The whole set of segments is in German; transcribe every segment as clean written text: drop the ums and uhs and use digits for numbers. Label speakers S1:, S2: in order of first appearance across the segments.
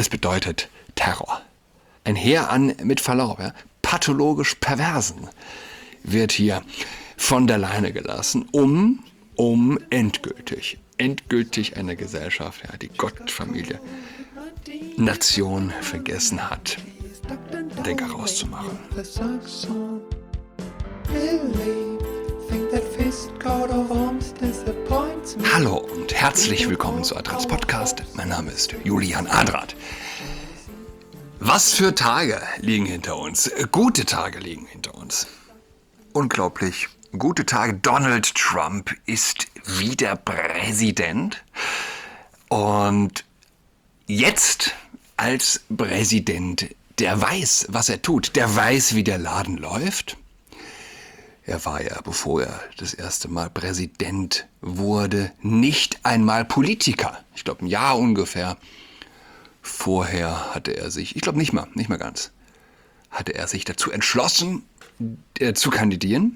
S1: Es bedeutet Terror. Ein Heer an, mit Verlaub, pathologisch Perversen wird hier von der Leine gelassen, um endgültig eine Gesellschaft, die Gottfamilie, Nation vergessen hat, Denker rauszumachen. Hallo und herzlich willkommen zu Adrats Podcast. Mein Name ist Julian Adrat. Was für Tage liegen hinter uns? Gute Tage liegen hinter uns. Unglaublich gute Tage. Donald Trump ist wieder Präsident. Und jetzt als Präsident, der weiß, was er tut. Der weiß, wie der Laden läuft. Er war ja, bevor er das erste Mal Präsident wurde, nicht einmal Politiker. Ich glaube, ein Jahr ungefähr vorher hatte er sich, ich glaube nicht mal ganz, hatte er sich dazu entschlossen, zu kandidieren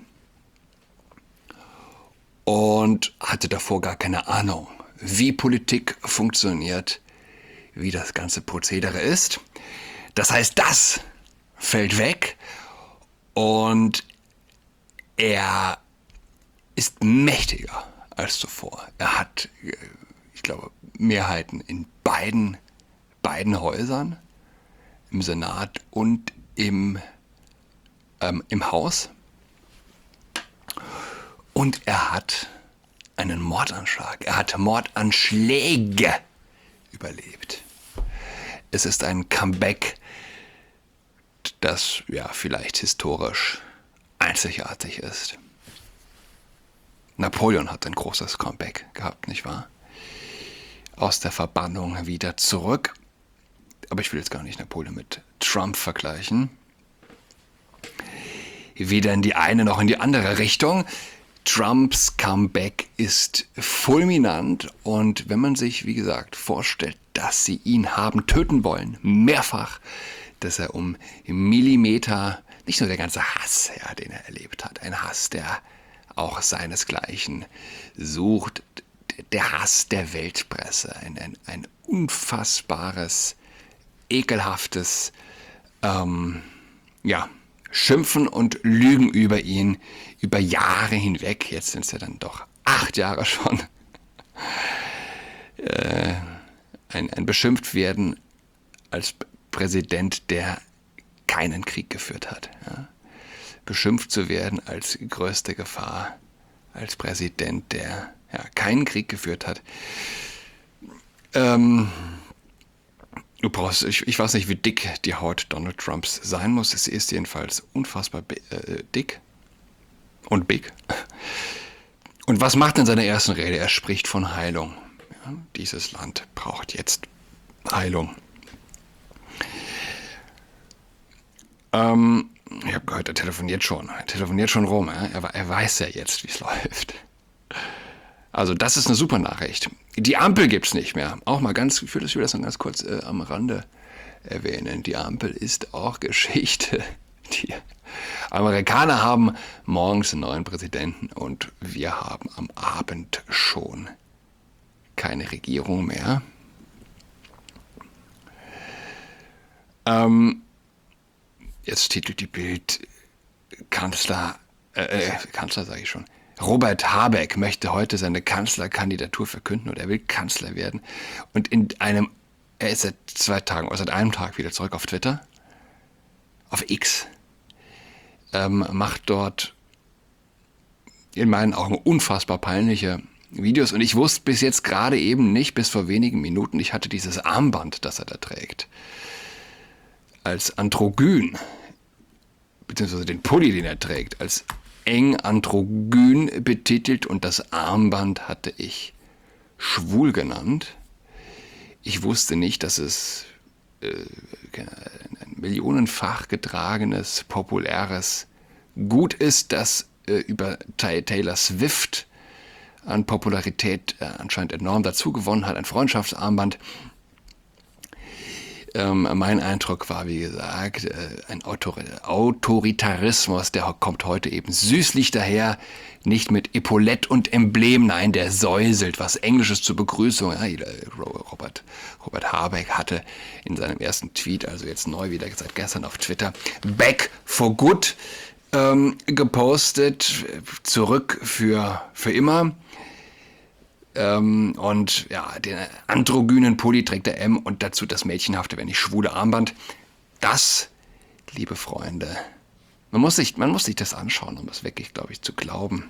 S1: und hatte davor gar keine Ahnung, wie Politik funktioniert, wie das ganze Prozedere ist. Das heißt, das fällt weg und er ist mächtiger als zuvor. Er hat, ich glaube, Mehrheiten in beiden Häusern, im Senat und im Haus. Und er hat einen Mordanschlag, er hat Mordanschläge überlebt. Es ist ein Comeback, das ja vielleicht historisch einzigartig ist. Napoleon hat ein großes Comeback gehabt, nicht wahr? Aus der Verbannung wieder zurück. Aber ich will jetzt gar nicht Napoleon mit Trump vergleichen. Weder in die eine noch in die andere Richtung. Trumps Comeback ist fulminant und wenn man sich, wie gesagt, vorstellt, dass sie ihn haben töten wollen, mehrfach, dass er um Millimeter, nicht nur der ganze Hass, den er erlebt hat, ein Hass, der auch seinesgleichen sucht, der Hass der Weltpresse, ein unfassbares, ekelhaftes Schimpfen und Lügen über ihn, über Jahre hinweg, jetzt sind es ja dann doch 8 Jahre schon, ein beschimpft werden als Präsident, der keinen Krieg geführt hat. Ja. Beschimpft zu werden als größte Gefahr, als Präsident, der keinen Krieg geführt hat. Ich weiß nicht, wie dick die Haut Donald Trumps sein muss. Sie ist jedenfalls unfassbar dick und big. Und was macht er in seiner ersten Rede? Er spricht von Heilung. Ja, dieses Land braucht jetzt Heilung. Ich habe gehört, er telefoniert schon rum. Ja? Er weiß ja jetzt, wie es läuft. Also das ist eine super Nachricht. Die Ampel gibt's nicht mehr. Auch mal ich will das noch ganz kurz am Rande erwähnen. Die Ampel ist auch Geschichte. Die Amerikaner haben morgens einen neuen Präsidenten und wir haben am Abend schon keine Regierung mehr. Jetzt titelt die Bild Kanzler sage ich schon. Robert Habeck möchte heute seine Kanzlerkandidatur verkünden oder er will Kanzler werden. Und er ist seit einem Tag wieder zurück auf Twitter, auf X, macht dort in meinen Augen unfassbar peinliche Videos. Und ich wusste bis jetzt gerade eben nicht, bis vor wenigen Minuten, ich hatte dieses Armband, das er da trägt, als androgyn, beziehungsweise den Pulli, den er trägt, als eng androgyn betitelt und das Armband hatte ich schwul genannt. Ich wusste nicht, dass es ein millionenfach getragenes, populäres Gut ist, das über Taylor Swift an Popularität anscheinend enorm dazu gewonnen hat, ein Freundschaftsarmband. mein Eindruck war, wie gesagt, ein Autoritarismus, der kommt heute eben süßlich daher, nicht mit Epaulett und Emblem, nein, der säuselt, was Englisches zur Begrüßung. Ja, Robert Habeck hatte in seinem ersten Tweet, also jetzt neu wieder seit gestern auf Twitter, Back for Good gepostet, zurück für immer. Und ja, den androgynen Pulli trägt der M und dazu das mädchenhafte, wenn nicht schwule Armband. Das, liebe Freunde, man muss sich das anschauen, um es wirklich, glaube ich, zu glauben.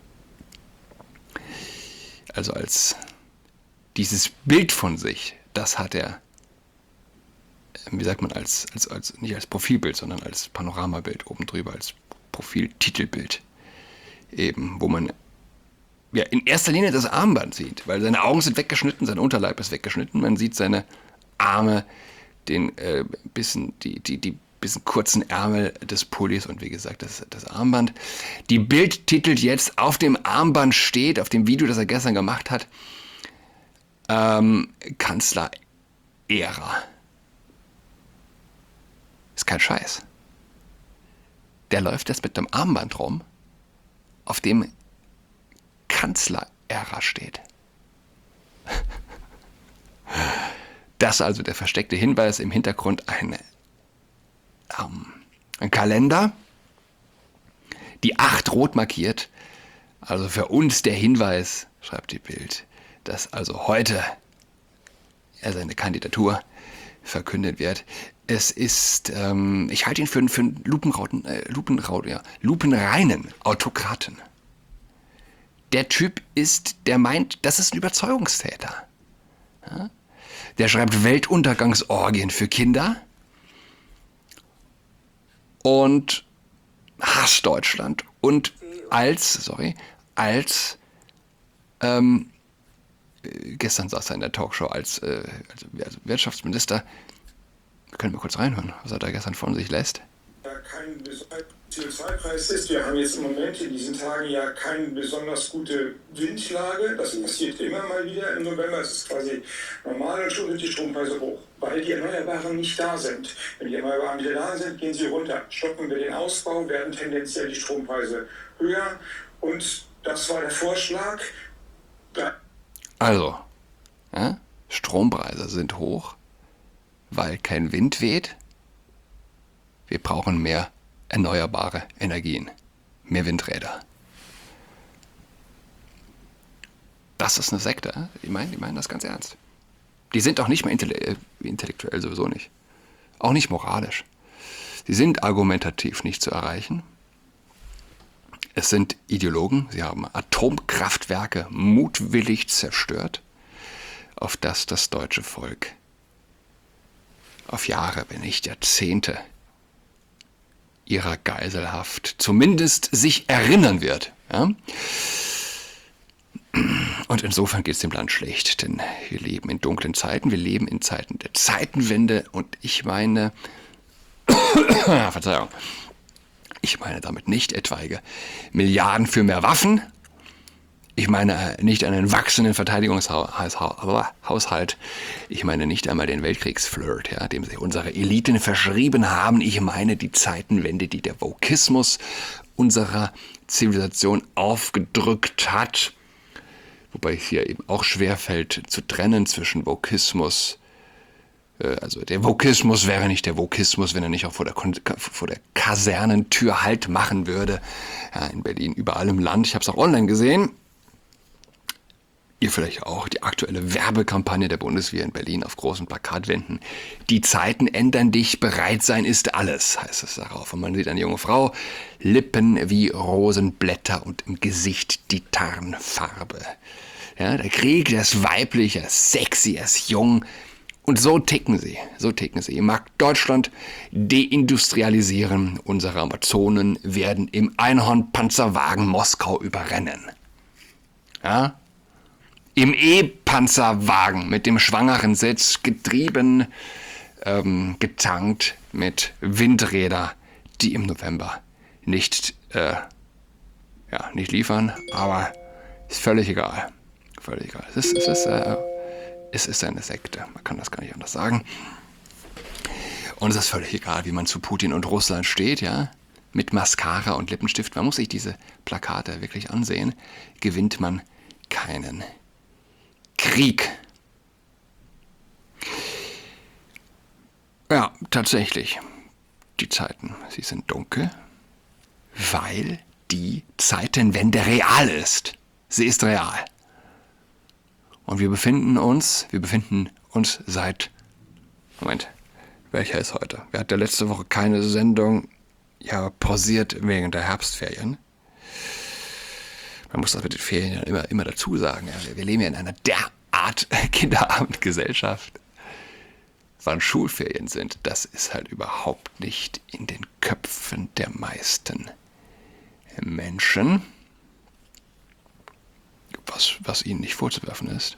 S1: Also als dieses Bild von sich, das hat er, wie sagt man, als nicht als Profilbild, sondern als Panoramabild oben drüber, als Profiltitelbild eben, wo man ja in erster Linie das Armband sieht, weil seine Augen sind weggeschnitten, sein Unterleib ist weggeschnitten, man sieht seine Arme, den bisschen kurzen Ärmel des Pullis und wie gesagt das Armband. Die Bild titelt jetzt, auf dem Armband steht, auf dem Video, das er gestern gemacht hat, Kanzler-Ära. Ist kein Scheiß. Der läuft jetzt mit dem Armband rum, auf dem Kanzler-Ära steht. Das also der versteckte Hinweis, im Hintergrund ein Kalender, die 8 rot markiert, also für uns der Hinweis, schreibt die Bild, dass also heute er seine Kandidatur verkündet wird. Es ist, ich halte ihn für einen lupenreinen Autokraten. Der Typ der meint, das ist ein Überzeugungstäter. Ja? Der schreibt Weltuntergangsorgien für Kinder und hasst Deutschland. Und gestern saß er in der Talkshow als Wirtschaftsminister. Wir können mal kurz reinhören, was er da gestern von sich lässt.
S2: Kein CO2-Preis ist. Wir haben jetzt im Moment in diesen Tagen ja keine besonders gute Windlage. Das passiert immer mal wieder im November. Es ist quasi normal und schon sind die Strompreise hoch, weil die Erneuerbaren nicht da sind. Wenn die Erneuerbaren wieder da sind, gehen sie runter. Stoppen wir den Ausbau, werden tendenziell die Strompreise höher. Und das war der Vorschlag.
S1: Also, ja, Strompreise sind hoch, weil kein Wind weht. Wir brauchen mehr erneuerbare Energien, mehr Windräder. Das ist eine Sekte. Die meinen das ganz ernst. Die sind auch nicht mehr intellektuell, sowieso nicht. Auch nicht moralisch. Sie sind argumentativ nicht zu erreichen. Es sind Ideologen. Sie haben Atomkraftwerke mutwillig zerstört, auf das das deutsche Volk auf Jahre, wenn nicht Jahrzehnte ihrer Geiselhaft zumindest sich erinnern wird. Ja? Und insofern geht es dem Land schlecht, denn wir leben in dunklen Zeiten, wir leben in Zeiten der Zeitenwende und ich meine, Verzeihung, ich meine damit nicht etwaige Milliarden für mehr Waffen, ich meine nicht einen wachsenden Verteidigungshaushalt. Ich meine nicht einmal den Weltkriegsflirt, ja, dem sich unsere Eliten verschrieben haben. Ich meine die Zeitenwende, die der Wokismus unserer Zivilisation aufgedrückt hat. Wobei es hier eben auch schwerfällt zu trennen zwischen Wokismus. Also der Wokismus wäre nicht der Wokismus, wenn er nicht auch vor der Kasernentür Halt machen würde. Ja, in Berlin, überall im Land. Ich habe es auch online gesehen. Ihr vielleicht auch, die aktuelle Werbekampagne der Bundeswehr in Berlin auf großen Plakatwänden. Die Zeiten ändern dich, bereit sein ist alles, heißt es darauf. Und man sieht eine junge Frau, Lippen wie Rosenblätter und im Gesicht die Tarnfarbe. Ja, der Krieg, der ist weiblich, er ist sexy, er ist jung. Und so ticken sie. Ihr mag Deutschland deindustrialisieren. Unsere Amazonen werden im Einhornpanzerwagen Moskau überrennen. Ja? Im E-Panzerwagen mit dem schwangeren Sitz, getrieben, getankt mit Windrädern, die im November nicht liefern, aber ist völlig egal. Es ist eine Sekte, man kann das gar nicht anders sagen. Und es ist völlig egal, wie man zu Putin und Russland steht, ja. Mit Mascara und Lippenstift, man muss sich diese Plakate wirklich ansehen, gewinnt man keinen Krieg. Ja, tatsächlich. Die Zeiten, sie sind dunkel, weil die Zeitenwende real ist. Sie ist real. Und wir befinden uns seit, Moment, welcher ist heute? Wir hatten ja letzte Woche keine Sendung, ja, pausiert wegen der Herbstferien. Man muss das mit den Ferien immer dazu sagen. Ja, wir leben ja in einer derart Kinderabendgesellschaft. Wann Schulferien sind, das ist halt überhaupt nicht in den Köpfen der meisten Menschen, was ihnen nicht vorzuwerfen ist.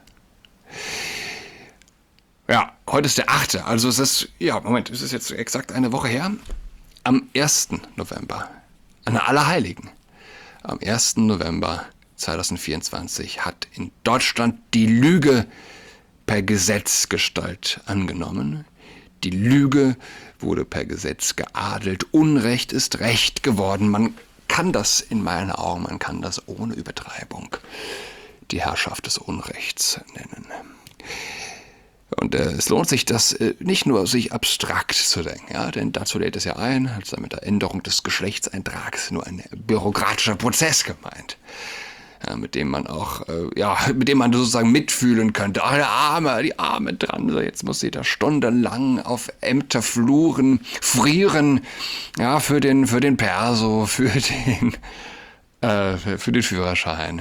S1: Ja, heute ist der 8. Also es ist jetzt exakt eine Woche her. Am 1. November, an Allerheiligen, am 1. November 2024 hat in Deutschland die Lüge per Gesetzgestalt angenommen. Die Lüge wurde per Gesetz geadelt. Unrecht ist Recht geworden. Man kann das in meinen Augen, man kann das ohne Übertreibung die Herrschaft des Unrechts nennen. Und es lohnt sich, das nicht nur sich abstrakt zu denken, ja, denn dazu lädt es ja ein, als mit der Änderung des Geschlechtseintrags nur ein bürokratischer Prozess gemeint, ja, mit dem man auch, mit dem man sozusagen mitfühlen könnte. Ach, die arme Transe, jetzt muss sie da stundenlang auf Ämterfluren frieren, ja, für den Perso, für den Führerschein.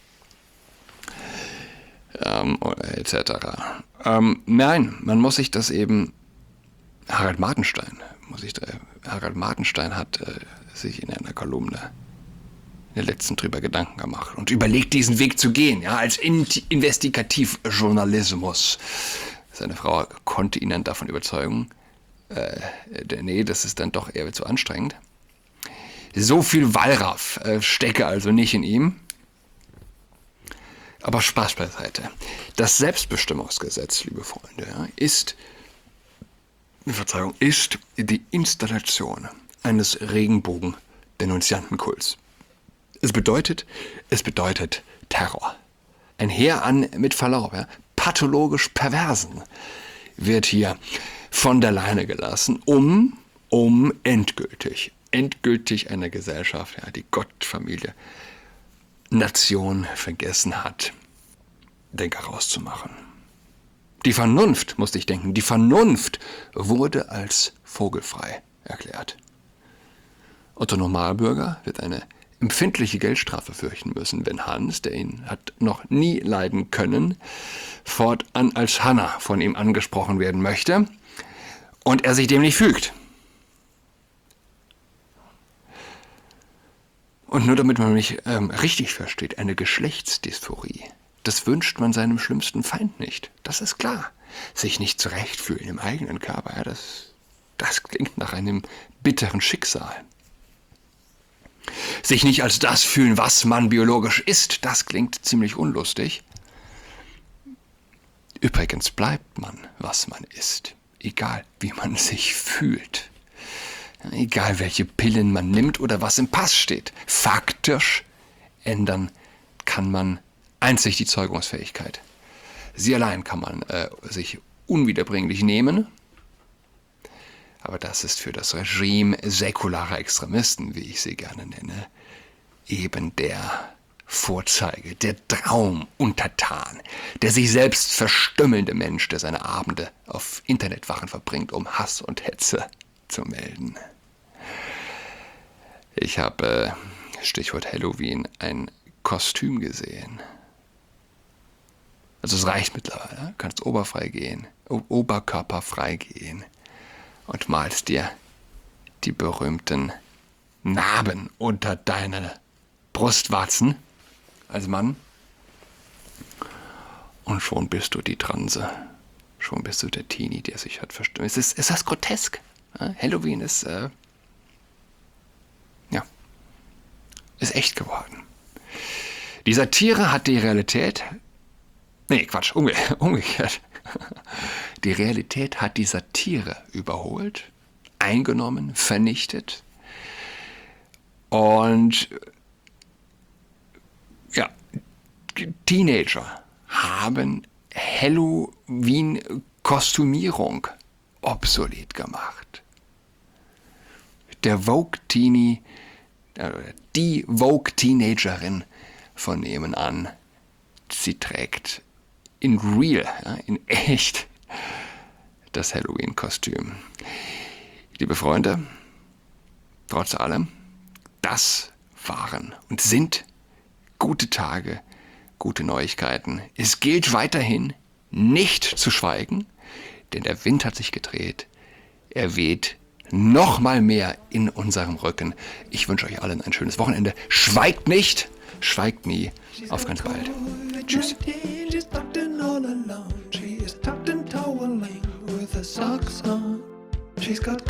S1: Etc. Nein, man muss sich das eben, Harald Martenstein hat sich in einer Kolumne in der letzten drüber Gedanken gemacht und überlegt, diesen Weg zu gehen, ja, als Investigativjournalismus. Seine Frau konnte ihn dann davon überzeugen, nee, das ist dann doch eher zu anstrengend. So viel Wallraff stecke also nicht in ihm. Aber Spaß beiseite. Das Selbstbestimmungsgesetz, liebe Freunde, ist die Installation eines Regenbogen-Denunziantenkults. Es bedeutet Terror. Ein Heer an, mit Verlaub, pathologisch Perversen wird hier von der Leine gelassen, um endgültig eine Gesellschaft, ja, die Gottfamilie, Nation vergessen hat, Denker rauszumachen. Die Vernunft, musste ich denken, die Vernunft wurde als vogelfrei erklärt. Otto Normalbürger wird eine empfindliche Geldstrafe fürchten müssen, wenn Hans, der ihn hat noch nie leiden können, fortan als Hanna von ihm angesprochen werden möchte und er sich dem nicht fügt. Und nur damit man mich richtig versteht, eine Geschlechtsdysphorie, das wünscht man seinem schlimmsten Feind nicht. Das ist klar. Sich nicht zurechtfühlen im eigenen Körper, ja, das klingt nach einem bitteren Schicksal. Sich nicht als das fühlen, was man biologisch ist, das klingt ziemlich unlustig. Übrigens bleibt man, was man ist, egal wie man sich fühlt. Egal welche Pillen man nimmt oder was im Pass steht. Faktisch ändern kann man einzig die Zeugungsfähigkeit. Sie allein kann man sich unwiederbringlich nehmen. Aber das ist für das Regime säkularer Extremisten, wie ich sie gerne nenne, eben der Vorzeige, der Traumuntertan, der sich selbst verstümmelnde Mensch, der seine Abende auf Internetwachen verbringt, um Hass und Hetze zu melden. Ich habe, Stichwort Halloween, ein Kostüm gesehen. Also es reicht mittlerweile. Du kannst oberkörperfrei gehen und malst dir die berühmten Narben unter deine Brustwarzen als Mann. Und schon bist du die Transe. Schon bist du der Teenie, der sich hat verstimmt. Es ist grotesk. Halloween ist, ist echt geworden. Die Satire hat die Realität, umgekehrt. Die Realität hat die Satire überholt, eingenommen, vernichtet. Und ja, Teenager haben Halloween-Kostümierung obsolet gemacht. Der Vogue-Teenie, die Vogue-Teenagerin von nebenan, sie trägt in real, in echt, das Halloween-Kostüm. Liebe Freunde, trotz allem, das waren und sind gute Tage, gute Neuigkeiten. Es gilt weiterhin, nicht zu schweigen, denn der Wind hat sich gedreht. Er weht noch mal mehr in unserem Rücken. Ich wünsche euch allen ein schönes Wochenende. Schweigt nicht, schweigt nie. Auf ganz bald. Tschüss.
S3: She's got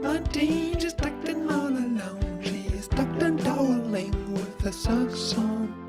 S3: COVID-19, she's tucked in all alone. She is tucked and toweling with her socks on.